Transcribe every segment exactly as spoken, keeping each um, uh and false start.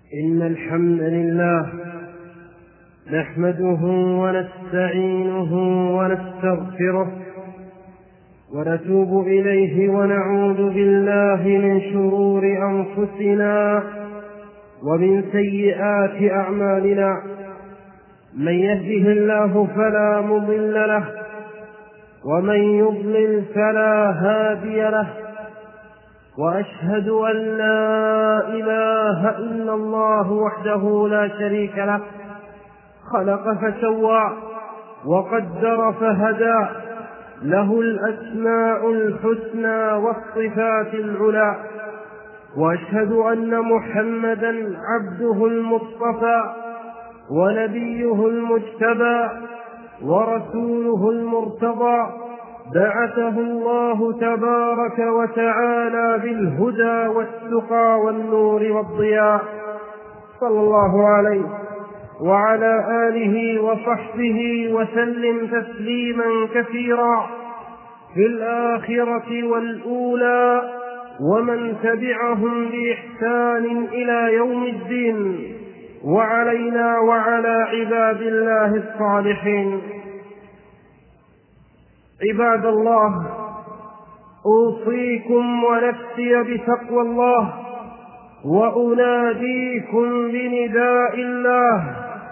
إن الحمد لله نحمده ونستعينه ونستغفره ونتوب إليه ونعوذ بالله من شرور أنفسنا ومن سيئات أعمالنا. من يهده الله فلا مضل له ومن يضلل فلا هادي له، وأشهد أن لا إله إلا الله وحده لا شريك له، خلق فسوى وقدر فهدى، له الأسماء الحسنى والصفات العلى. وأشهد أن محمدا عبده المصطفى ونبيه المجتبى ورسوله المرتضى، بعثه الله تبارك وتعالى بالهدى والتقى والنور والضياء، صلى الله عليه وعلى آله وصحبه وسلم تسليما كثيرا في الآخرة والأولى ومن تبعهم بإحسان إلى يوم الدين، وعلينا وعلى عباد الله الصالحين. عباد الله، أوصيكم ونفسي بتقوى الله، وأناديكم بنداء الله: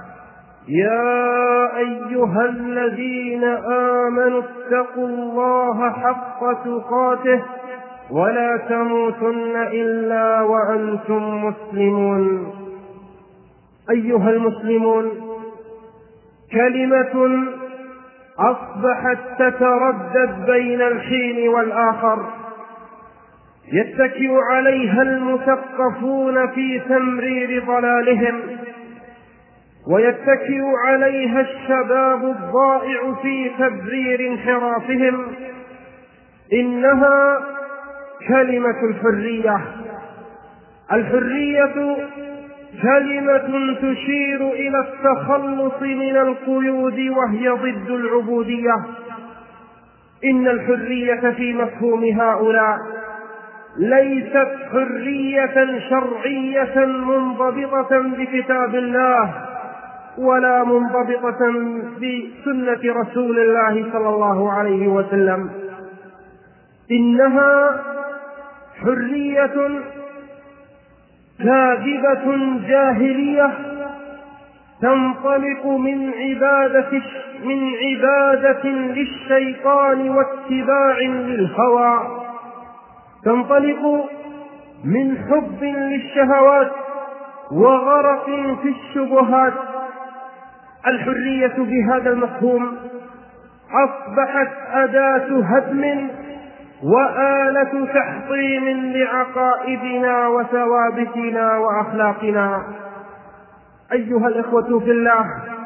يا أيها الذين آمنوا اتقوا الله حق تقاته ولا تموتن إلا وأنتم مسلمون. أيها المسلمون، كلمة أصبحت تتردد بين الحين والآخر، يتكئ عليها المثقفون في تمرير ضلالهم، ويتكئ عليها الشباب الضائع في تبرير انحرافهم. إنها كلمة الحرية. الحرية كلمة تشير إلى التخلص من القيود، وهي ضد العبودية. إن الحرية في مفهوم هؤلاء ليست حرية شرعية منضبطة بكتاب الله ولا منضبطة بسنة رسول الله صلى الله عليه وسلم. إنها حرية كاذبة جاهلية تنطلق من عبادة من عبادة للشيطان واتباع للهوى، تنطلق من حب للشهوات وغرق في الشبهات. الحرية بهذا المفهوم أصبحت أداة هدم وآلة تحطيم لعقائدنا وثوابتنا وأخلاقنا. أيها الإخوة في الله،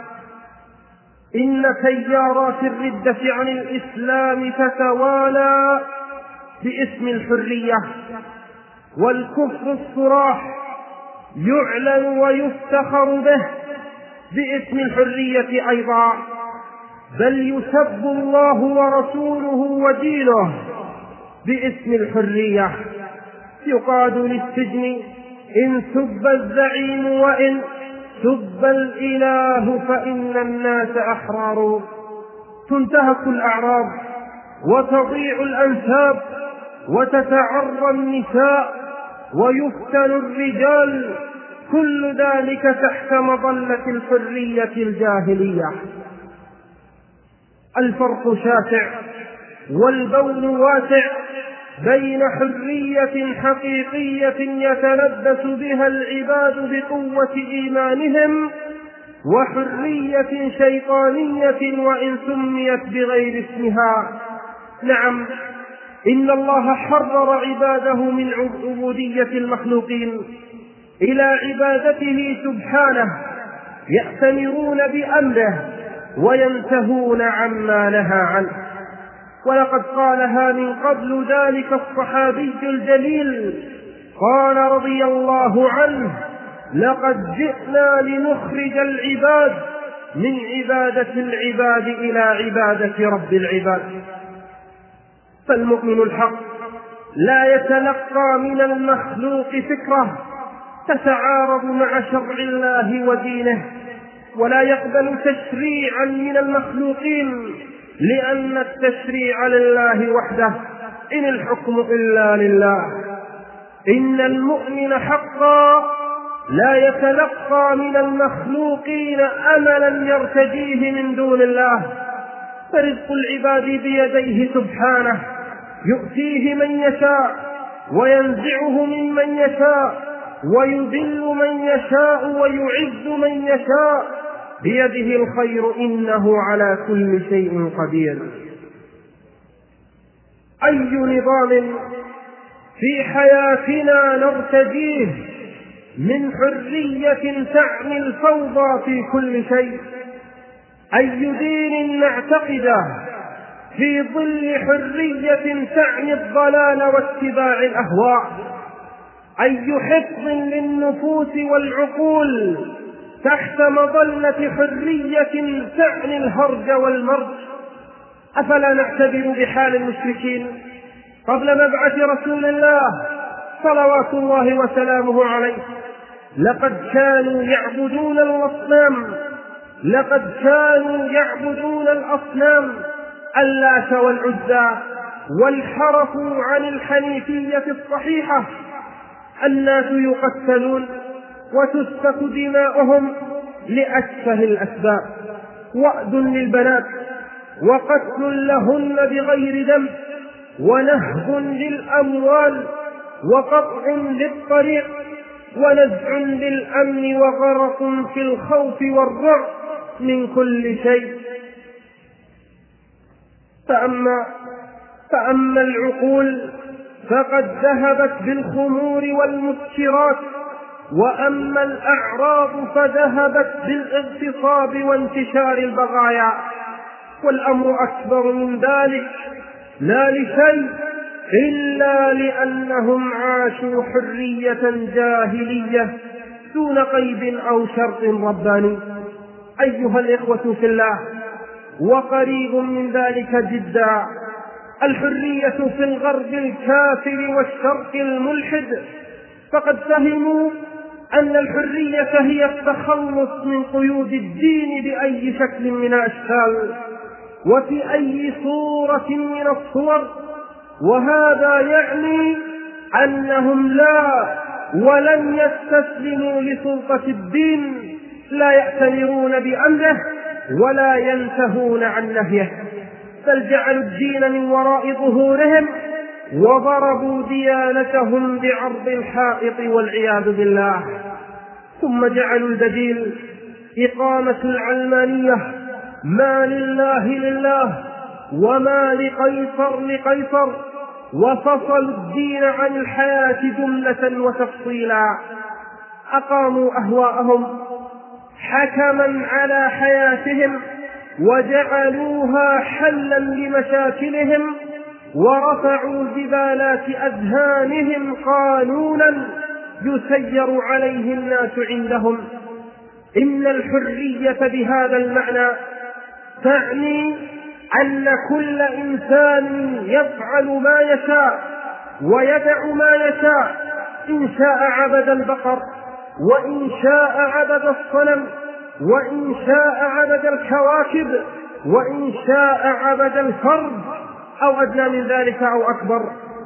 إن تيارات الردة عن الإسلام تتوالى باسم الحرية، والكفر الصراح يعلن ويفتخر به باسم الحرية أيضا، بل يسب الله ورسوله ودينه باسم الحرية. يقاد للسجن إن سب الزعيم وإن سب الإله فإن الناس أحرار. تنتهك الأعراض وتضيع الأنساب وتتعرى النساء ويفتن الرجال، كل ذلك تحت مظلة الحرية الجاهلية. الفرق شاسع والبون واسع بين حرية حقيقية يتلبس بها العباد بقوة إيمانهم، وحرية شيطانية وإن سميت بغير اسمها. نعم، إن الله حرر عباده من عبودية المخلوقين إلى عبادته سبحانه، يأتمرون بأمره وينتهون عما نهى عنه. ولقد قالها من قبل ذلك الصحابي الجليل، قال رضي الله عنه: لقد جئنا لنخرج العباد من عبادة العباد إلى عبادة رب العباد. فالمؤمن الحق لا يتلقى من المخلوق فكرة تتعارض مع شرع الله ودينه، ولا يقبل تشريعا من المخلوقين، لأن التشريع لله وحده، إن الحكم إلا لله. إن المؤمن حقا لا يتلقى من المخلوقين أملا يرتجيه من دون الله، فرزق العباد بيديه سبحانه، يؤتيه من يشاء وينزعه ممن يشاء، ويذل من يشاء ويعز من يشاء، بيده الخير، إنه على كل شيء قدير. أي نظام في حياتنا نرتجيه من حرية تعني الفوضى في كل شيء؟ أي دين نعتقده في ظل حرية تعني الضلال واتباع الأهواء؟ أي حفظ للنفوس والعقول تحت مظلة حرية تعني الهرج والمرج؟ أفلا نعتبر بحال المشركين قبل مبعث رسول الله صلوات الله وسلامه عليه؟ لقد كانوا يعبدون الأصنام لقد كانوا يعبدون الأصنام اللات والعزى، وانحرفوا عن الحنيفية الصحيحة. الناس يقتلون وتسفك دماؤهم لأسفه الأسباب، وأد للبنات، وقتل لهن بغير ذنب، ونهب للأموال، وقطع للطريق، ونزع للأمن، وغرق في الخوف والرعب من كل شيء. فأما, فأما العقول فقد ذهبت بالخمور والمسكرات، وأما الأعراض فذهبت بالاغتصاب وانتشار البغايا. والأمر أكبر من ذلك، لا لشيء إلا لأنهم عاشوا حرية جاهلية دون قيد أو شرط رباني. أيها الإخوة في الله، وقريب من ذلك جدا الحرية في الغرب الكافر والشرق الملحد، فقد فهموا أن الحرية هي التخلص من قيود الدين بأي شكل من الأشكال وفي أي صورة من الصور، وهذا يعني أنهم لا ولن يستسلموا لسلطة الدين، لا يأتمرون بأمره ولا ينتهون عن نهيه، بل جعلوا الدين من وراء ظهورهم وضربوا ديانتهم بعرض الحائط والعياذ بالله. ثم جعلوا البديل إقامة العلمانية، ما لله لله وما لقيصر لقيصر، وفصلوا الدين عن الحياة جملة وتفصيلا. أقاموا أهواءهم حكما على حياتهم وجعلوها حلا لمشاكلهم، ورفعوا زبالات أذهانهم قانونا يسير عليه الناس عندهم. إن الحرية بهذا المعنى تعني أن كل إنسان يفعل ما يشاء ويدع ما يشاء، إن شاء عبد البقر، وإن شاء عبد الصنم، وإن شاء عبد الكواكب، وإن شاء عبد الفرد أو أدنى من ذلك أو أكبر.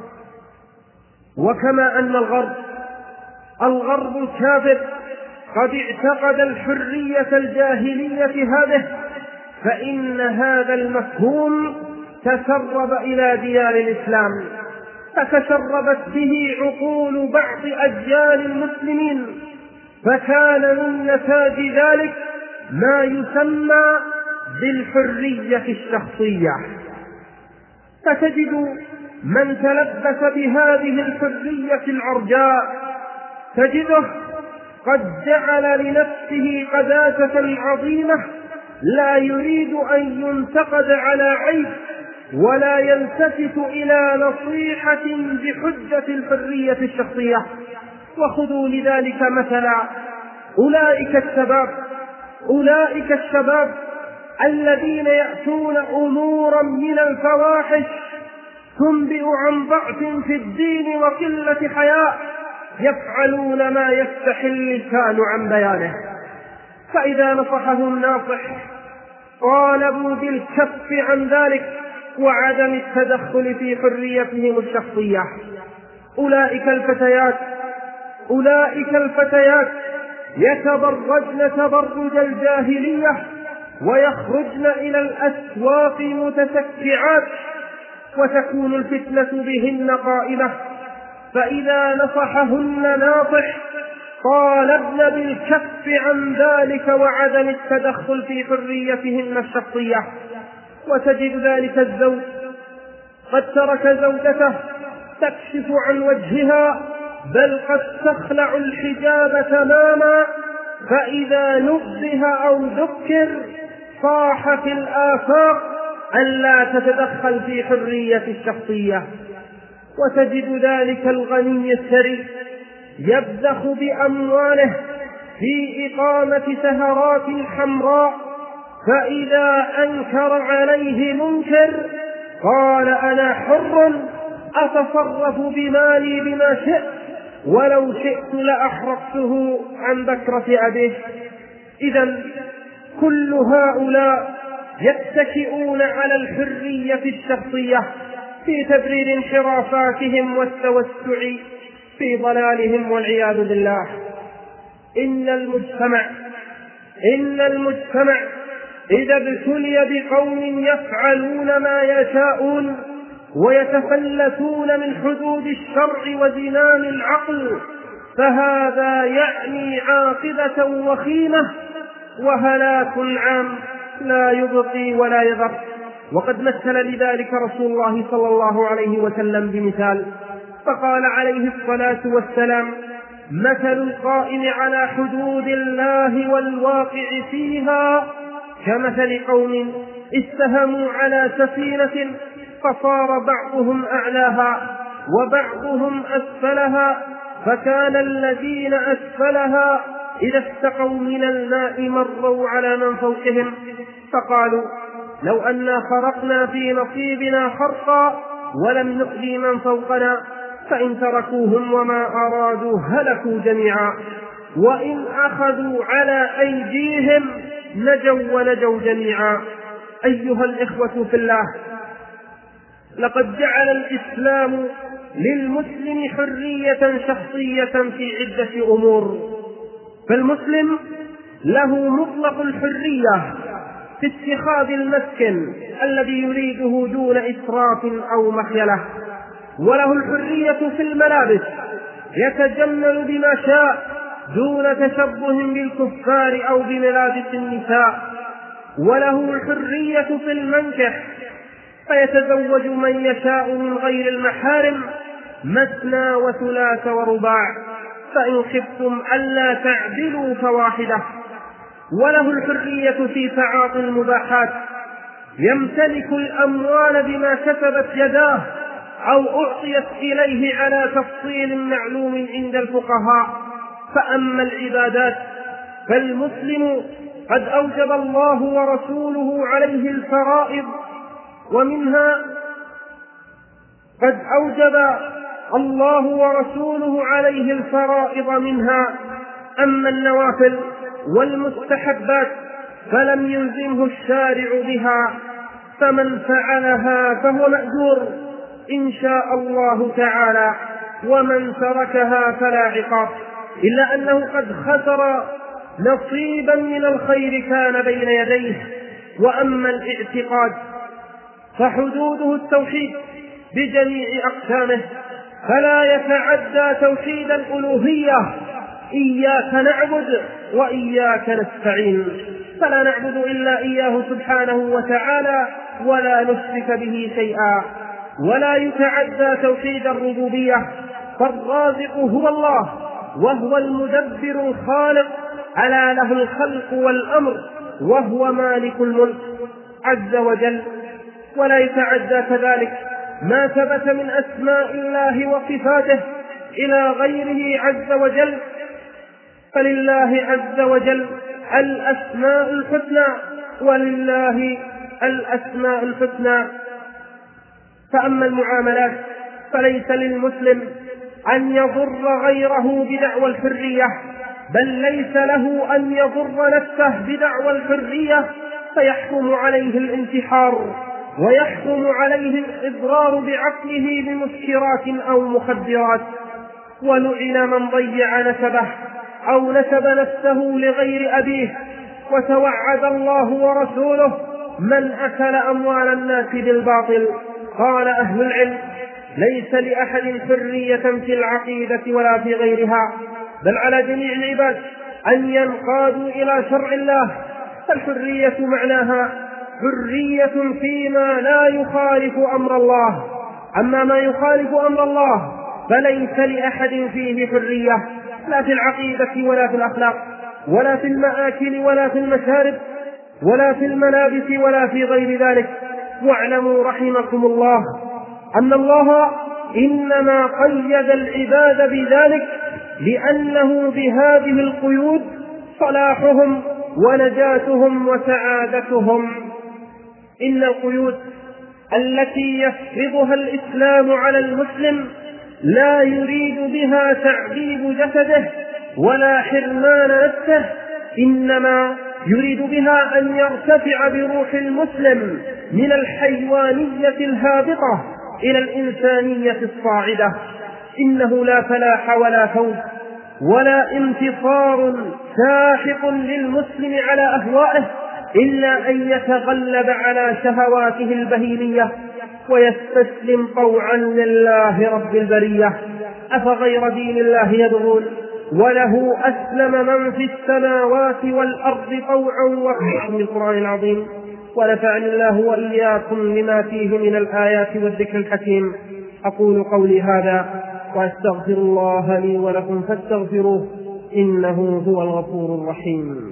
وكما أن الغرب الغرب الكافر قد اعتقد الحرية الجاهلية هذه، فإن هذا المفهوم تسرب إلى ديار الإسلام، فتشربت به عقول بعض أجيال المسلمين، فكان من نتاج ذلك ما يسمى بالحرية الشخصية. فتجد من تلبس بهذه الحرية العرجاء تجده قد جعل لنفسه قداسة عظيمة، لا يريد أن ينتقد على عيب ولا يلتفت إلى نصيحة بحجة الحرية الشخصية. وخذوا لذلك مثلا أولئك الشباب أولئك الشباب الذين يأتون أمورا من الفواحش تنبئ عن ضعف في الدين وقلة حياء، يفعلون ما يستحي اللسان عن بيانه. فإذا نصحهم ناصح طالبوا بالكف عن ذلك وعدم التدخل في حريتهم الشخصية. أولئك الفتيات أولئك الفتيات يتبرجن تبرج الجاهلية ويخرجن إلى الأسواق متسكعات، وتكون الفتنة بهن قائمة. فإذا نصحهن ناصح طالبن بالكف عن ذلك وعدم التدخل في حريتهن الشخصية. وتجد ذلك الزوج قد ترك زوجته تكشف عن وجهها، بل قد تخلع الحجاب تماما، فإذا نبه أو ذكر صاح في الآفاق ألا تتدخل في حرية الشخصية. وتجد ذلك الغني الثري يبذخ بأمواله في إقامة سهرات حمراء، فإذا أنكر عليه منكر قال أنا حر أتصرف بمالي بما شئت، ولو شئت لأحرقته عن بكرة أبيه. إذن كل هؤلاء يتكئون على الحرية الشخصية في تبرير انحرافاتهم والتوسع في ضلالهم والعياذ بالله. إن المجتمع إن المجتمع إذا ابتلي بقوم يفعلون ما يشاءون ويتفلتون من حدود الشرع وزمام العقل، فهذا يعني عاقبة وخيمة وهلاك عام لا يبقي ولا يذر. وقد مثل لذلك رسول الله صلى الله عليه وسلم بمثال، فقال عليه الصلاة والسلام: مثل القائم على حدود الله والواقع فيها كمثل قوم استهموا على سفينة فصار بعضهم أعلاها وبعضهم أسفلها، فكان الذين أسفلها إذا استقوا من الماء مروا على من فوقهم فقالوا لو أنا خرقنا في نصيبنا خرقا ولم نؤذي من فوقنا، فإن تركوهم وما أرادوا هلكوا جميعا، وإن أخذوا على أيديهم نجوا ونجوا جميعا. أيها الإخوة في الله، لقد جعل الإسلام للمسلم حرية شخصية في عدة أمور. فالمسلم له مطلق الحرية في اتخاذ المسكن الذي يريده دون إسراف أو مخيلة، وله الحرية في الملابس يتجمل بما شاء دون تشبه بالكفار أو بملابس النساء، وله الحرية في المنكح فيتزوج من يشاء من غير المحارم مثنى وثلاث ورباع، فإن خفتم ألا تعدلوا فواحدة. وله الحرية في تعاطي المباحات، يمتلك الأموال بما كسبت يداه أو أعطيت إليه على تفصيل معلوم عند الفقهاء. فأما العبادات فالمسلم قد أوجب الله ورسوله عليه الفرائض، ومنها قد أوجب الله ورسوله عليه الفرائض منها. أما النوافل والمستحبات فلم يلزمه الشارع بها، فمن فعلها فهو مأجور إن شاء الله تعالى، ومن تركها فلا عقاب، إلا أنه قد خسر نصيبا من الخير كان بين يديه. وأما الاعتقاد فحدوده التوحيد بجميع أقسامه، فلا يتعدى توحيد الألوهية: إياك نعبد وإياك نستعين، فلا نعبد إلا إياه سبحانه وتعالى ولا نشرك به شيئا. ولا يتعدى توحيد الربوبية، فالرازق هو الله وهو المدبر الخالق، ألا له الخلق والأمر وهو مالك الملك عز وجل. ولا يتعدى كذلك ما ثبت من أسماء الله وصفاته إلى غيره عز وجل، فلله عز وجل الأسماء الحسنى، ولله الأسماء الحسنى. فأما المعاملات فليس للمسلم أن يضر غيره بدعوى الحرية، بل ليس له أن يضر نفسه بدعوى الحرية فيحكم عليه الانتحار ويحكم عليه الإضرار بعقله بمسكرات أو مخدرات. ولعن من ضيع نسبه أو نسب نفسه لغير أبيه. وتوعد الله ورسوله من أكل أموال الناس بالباطل. قال أهل العلم: ليس لأحد حرية في العقيدة ولا في غيرها، بل على جميع العباد أن ينقادوا إلى شرع الله. فالحرية معناها حرية فيما لا يخالف أمر الله، أما ما يخالف أمر الله فليس لأحد فيه حرية، لا في العقيدة ولا في الأخلاق ولا في المآكل ولا في المشارب ولا في الملابس ولا في غير ذلك. واعلموا رحمكم الله أن الله إنما قيد العباد بذلك لأنه بهذه القيود صلاحهم ونجاتهم وسعادتهم. إن القيود التي يفرضها الإسلام على المسلم لا يريد بها تعذيب جسده ولا حرمان نفسه، إنما يريد بها أن يرتفع بروح المسلم من الحيوانية الهابطة إلى الإنسانية الصاعدة. إنه لا فلاح ولا فوز ولا انتصار ساحق للمسلم على أهوائه إلا أن يتغلب على شهواته البهيمية ويستسلم طوعا لله رب البرية. أفغير دين الله يبغون وله أسلم من في السماوات والأرض طوعا وكرها. من القرآن العظيم. ونفعني الله وإياكم لما فيه من الآيات والذكر الحكيم. أقول قولي هذا وأستغفر الله لي ولكم فاستغفروه إنه هو الغفور الرحيم.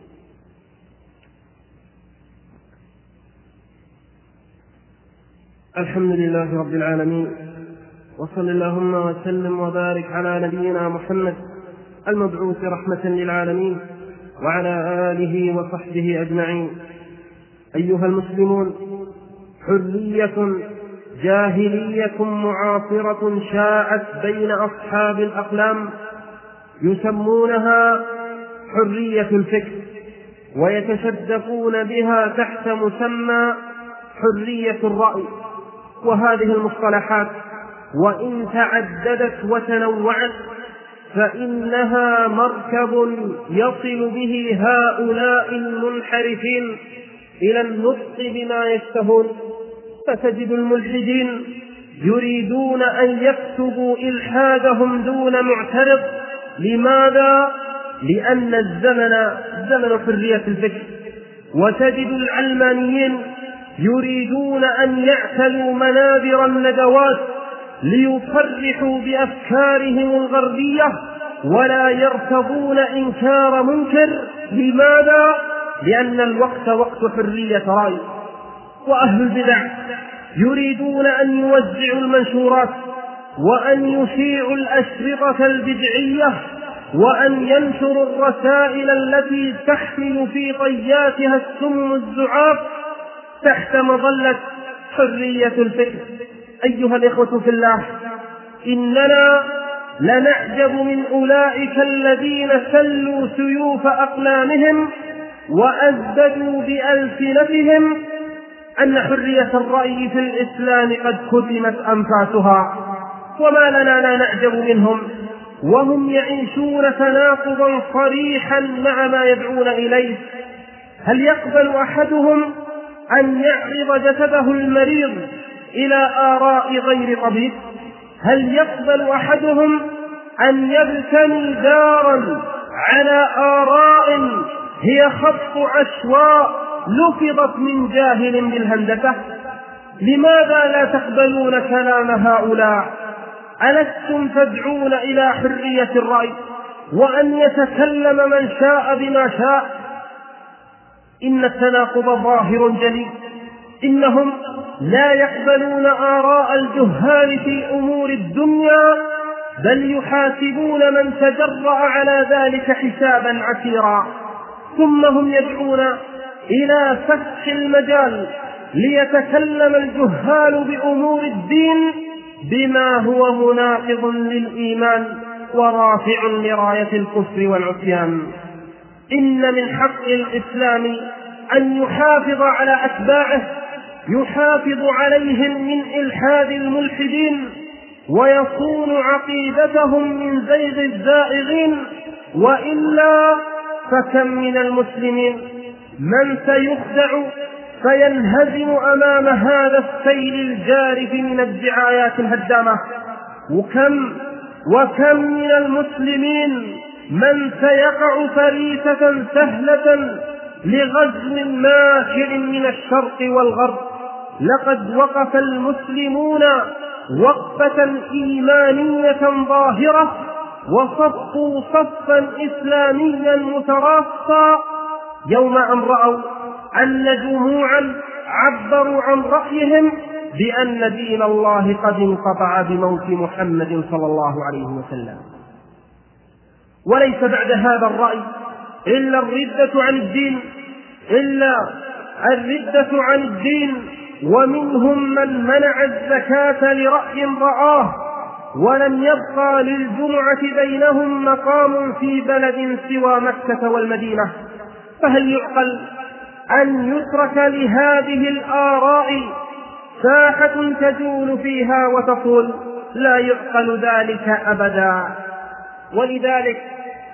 الحمد لله رب العالمين، وصل اللهم وسلم وبارك على نبينا محمد المبعوث رحمة للعالمين وعلى آله وصحبه أجمعين. أيها المسلمون، حرية جاهلية معاصرة شاعت بين أصحاب الأقلام يسمونها حرية الفكر، ويتشدقون بها تحت مسمى حرية الرأي. وهذه المصطلحات وإن تعددت وتنوعت فإنها مركب يصل به هؤلاء المنحرفين إلى النطق بما يشتهون. فتجد الملحدين يريدون أن يكتبوا إلحادهم دون معترض. لماذا؟ لأن الزمن زمن حرية الفكر. وتجد العلمانيين يريدون أن يعتلوا منابر الندوات ليصرحوا بأفكارهم الغربية ولا يرتضون إنكار منكر. لماذا؟ لأن الوقت وقت حرية رأي. وأهل البدع يريدون أن يوزعوا المنشورات وأن يشيعوا الأشرطة البدعية وأن ينشروا الرسائل التي تحمل في طياتها السم الزعاف تحت مظلة حرية الفكر. أيها الإخوة في الله، إننا لنعجب من أولئك الذين سلوا سيوف أقلامهم وأزددوا بألسنتهم أن حرية الرأي في الإسلام قد كتمت أنفاسها. وما لنا لا نعجب منهم وهم يعيشون تناقضا صريحا مع ما يدعون إليه. هل يقبل أحدهم أن يعرض جسده المريض إلى آراء غير طبيب؟ هل يقبل أحدهم أن يبتني دارا على آراء هي خط عشواء لفظت من جاهل بالهندسة؟ لماذا لا تقبلون كلام هؤلاء؟ ألستم تدعون إلى حرية الرأي وأن يتكلم من شاء بما شاء؟ إن التناقض ظاهر جلي. إنهم لا يقبلون آراء الجهال في أمور الدنيا، بل يحاسبون من تجرأ على ذلك حسابا عسيرا. ثم هم يدعون إلى فتح المجال ليتكلم الجهال بأمور الدين بما هو مناقض للإيمان ورافع لراية الكفر والعصيان. إن من حق الإسلام أن يحافظ على أتباعه، يحافظ عليهم من إلحاد الملحدين، ويصون عقيدتهم من زيغ الزائغين، وإلا فكم من المسلمين من سيخدع فينهزم أمام هذا السيل الجارف من الدعايات الهدامة، وكم وكم من المسلمين من سيقع فريسة سهلة لغزو ماكر من الشرق والغرب. لقد وقف المسلمون وقفة إيمانية ظاهرة، وصفوا صفا إسلاميا متراصا يوم أن رأوا أن جموعا عبروا عن رأيهم بأن دين الله قد انقطع بموت محمد صلى الله عليه وسلم. وليس بعد هذا الرأي إلا الردة عن الدين إلا الردة عن الدين ومنهم من منع الزكاة لرأي رآه، ولم يبقى للجمعة بينهم مقام في بلد سوى مكة والمدينة. فهل يعقل أن يترك لهذه الآراء ساحة تجول فيها وتطول؟ لا يعقل ذلك أبدا. ولذلك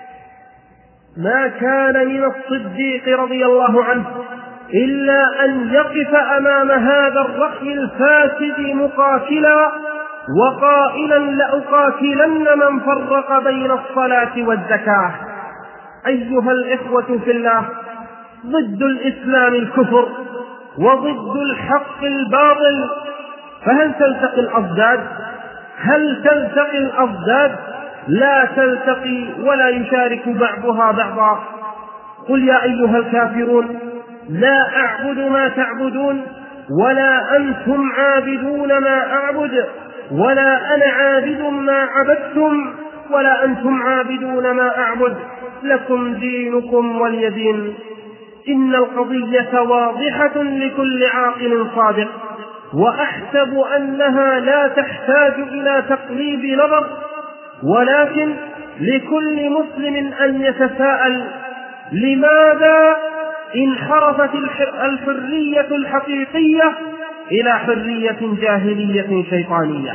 ما كان من الصديق رضي الله عنه إلا أن يقف أمام هذا الرأي الفاسد مقاتلا وقائلا لأقاتلن من فرق بين الصلاة والزكاة. أيها الإخوة في الله، ضد الإسلام الكفر وضد الحق الباطل، فهل تلتقي الأضداد؟ هل تلتقي الأضداد؟ لا تلتقي ولا يشارك بعضها بعضا. قل يا أيها الكافرون لا أعبد ما تعبدون ولا أنتم عابدون ما أعبد ولا أنا عابد ما عبدتم ولا أنتم عابدون ما أعبد لكم دينكم ولي دين. إن القضية واضحة لكل عاقل صادق، وأحسب أنها لا تحتاج إلى تقليب نظر، ولكن لكل مسلم أن يتساءل: لماذا انحرفت الحرية الحقيقية إلى حرية جاهلية شيطانية؟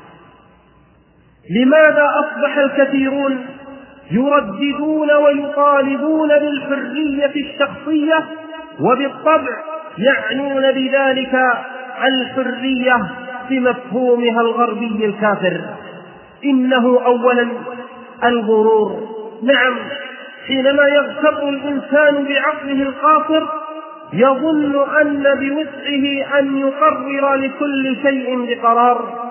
لماذا أصبح الكثيرون يرددون ويطالبون بالحرية الشخصية، وبالطبع يعنون بذلك الحرية بمفهومها الغربي الكافر؟ إنه أولا الغرور. نعم، حينما يغتر الإنسان بعقله القاصر يظن أن بوسعه أن يقرر لكل شيء بقرار،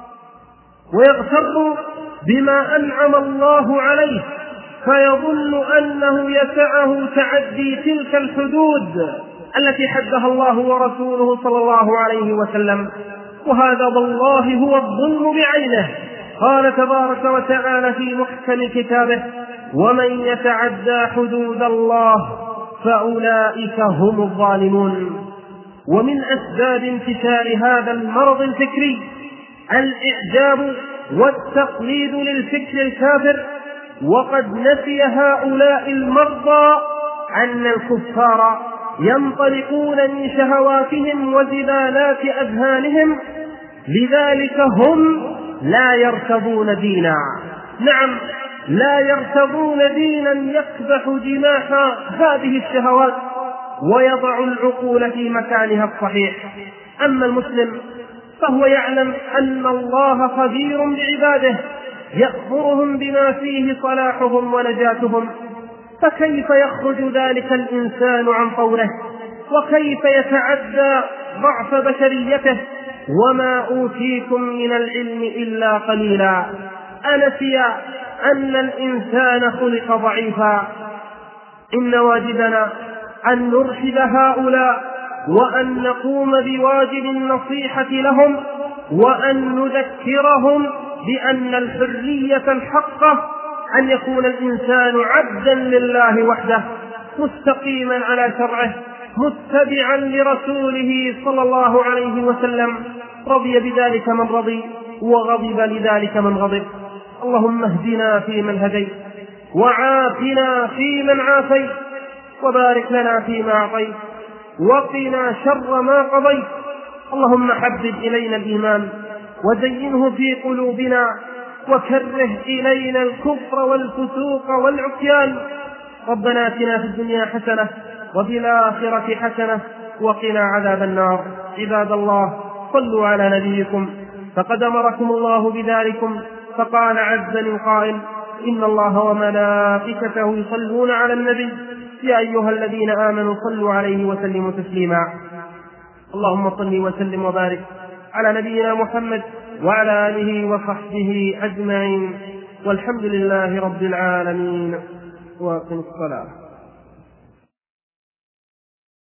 ويغتر بما أنعم الله عليه فيظن أنه يسعه تعدي تلك الحدود التي حدها الله ورسوله صلى الله عليه وسلم، وهذا والله هو الظلم بعينه. قال تبارك وتعالى في محكم كتابه: ومن يتعدى حدود الله فأولئك هم الظالمون. ومن أسباب انتشار هذا المرض الفكري الإعجاب والتقليد للفكر الكافر، وقد نسي هؤلاء المرضى أن الكفار ينطلقون من شهواتهم وزبالات أذهانهم، لذلك هم لا يرتضون دينا. نعم، لا يرتضون دينا يكبح جماح هذه الشهوات ويضع العقول في مكانها الصحيح. أما المسلم فهو يعلم أن الله خبير بعباده يأمرهم بما فيه صلاحهم ونجاتهم، فكيف يخرج ذلك الإنسان عن طوره؟ وكيف يتعدى ضعف بشريته؟ وما أوتيكم من العلم إلا قليلا. أنسي أن الإنسان خلق ضعيفا. إن واجبنا أن نرشد هؤلاء، وأن نقوم بواجب النصيحة لهم، وأن نذكرهم بأن الحرية الحقة أن يكون الإنسان عبدا لله وحده، مستقيما على شرعه، متبعا لرسوله صلى الله عليه وسلم، رضي بذلك من رضي وغضب لذلك من غضب. اللهم اهدنا فيمن هديت، وعافنا فيمن عافيت، وبارك لنا فيما أعطيت، وقنا شر ما قضيت. اللهم حبب إلينا الإيمان وزينه في قلوبنا، وكره إلينا الكفر والفسوق والعصيان. ربنا آتنا في الدنيا حسنة وفي الآخرة حسنة وقنا عذاب النار. عباد الله، صلوا على نبيكم فقد أمركم الله بذلكم، فقال عز من قائل: إن الله وملائكته يصلون على النبي يا أيها الذين آمنوا صلوا عليه وسلموا تسليما. اللهم صل وسلم وبارك على نبينا محمد وعلى آله وصحبه أجمعين، والحمد لله رب العالمين. وأقم الصلاة.